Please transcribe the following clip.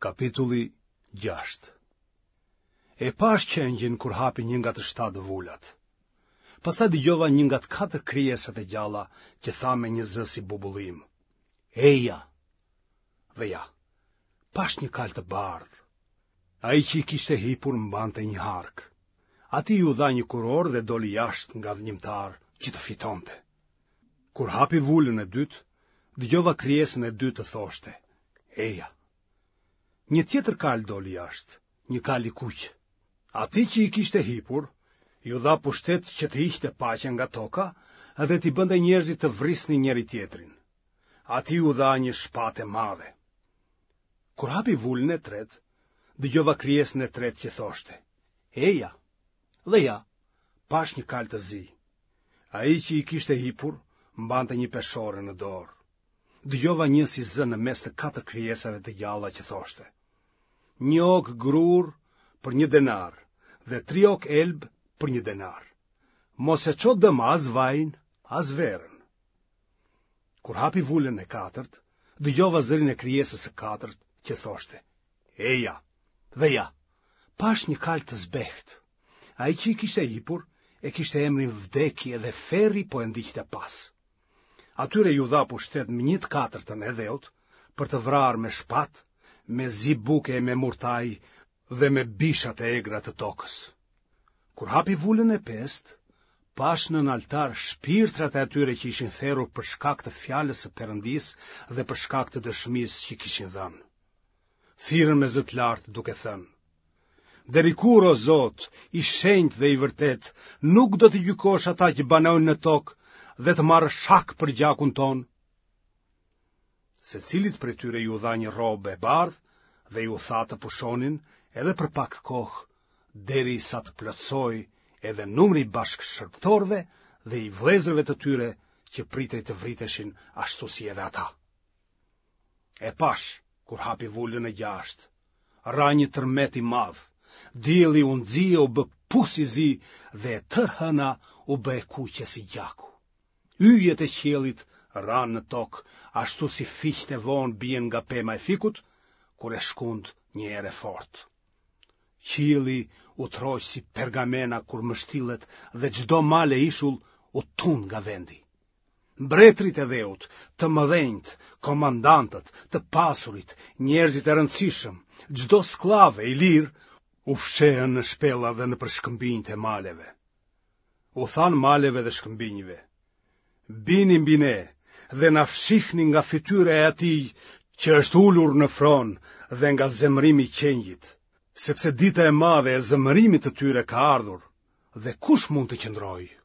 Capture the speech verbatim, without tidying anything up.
Kapitulli gjashtë. E pash qengjin kur hapi një nga të shtatë vullat. Pastaj dëgjova një nga të katër krijesat e gjalla që tha me një zë si bubullim: Eja! Dhe ja, pash një kal të bardhë. Ai që i kishte hipur mbante një hark. Ati ju dha një kuror dhe doli jashtë nga dhënjimtar që të fitonte. Kur hapi vulën e dytë, dëgjova krijesën e dytë të thoshte: Eja! Një tjetër kal doli jashtë, një kal i kuq. Ati që i kishte hipur, ju dha pushtet që të hiqte paqen nga toka dhe t'i bënte njerëzit të vrisnin njëri tjetrin. Ati ju dha një shpatë e madhe. Kur hapi vulën e tretë, dëgjova krijesën e tretë që thoshte: Eja! Dhe ja, pash një kal të zi. Ai që i kishte hipur mbante një peshore në dorë. Dëgjova një si zë në mes të katër krijesave të gjalla që thoshte: Një ok grur për një denar dhe tri ok elb për një denar. Mos e ço dëm as vajin, as verën. Kur hapi vulën e katërt, dëgjova zërin e krijesës së katërt që thoshte: Eja! Dhe ja, pash një kal të zbeht. Ai që i kishte hipur e kishte emrin Vdekje dhe ferri po e ndiqte pas. Atyre ju dha pushtet me një të katërtën e dheut për të vrarë me shpatë, me zi buke e me murtaj dhe me bishat e egra të tokës. Kur hapi vulën e pestë, pash në altar shpirtrat e atyre që ishin therrur për shkak të fjalës së Perëndisë dhe për shkak të dëshmisë që kishin dhënë. Thirrën me zë të lartë duke thënë: Deri kur, o Zot, i shenjtë dhe i vërtet, nuk do të gjykosh ata që banojnë në tokë dhe të marrë shak për gjakun ton? Secilit prej tyre ju dha një robë e bardhë dhe ju tha të pushonin edhe për pak kohë, deri sa të plotësoj edhe numri i bashkëshërptorëve dhe i vëllezërve të tyre që pritej të vriteshin ashtu si edhe ata. E pash, kur hapi vulën e gjashtë, ra një tërmet i madh, dielli u nxie u bë pus i zi dhe e tërë hëna u bë e kuqe si gjaku. Yjet e qiellit ranë në tokë ashtu si fiqt e vonë bien nga pema e fikut kur e shkund një erë fort. Qielli u troq si pergamena kur mështillet dhe çdo mal e ishull u tund nga vendi. Mbretrit e dheut, të mëdhenjt, komandantët, të pasurit, njerëzit e rëndësishëm, çdo skllave i lirë u fshehën në shpella dhe në përshkëmbinjt e maleve. U than maleve dhe shkëmbinjve: Bini mbi ne dhe na fshihni nga fytyra e atij që është ulur në fron dhe nga zemrimi i qengjit, sepse dita e madhe e zemërimit të tyre ka ardhur, dhe kush mund të qëndrojë?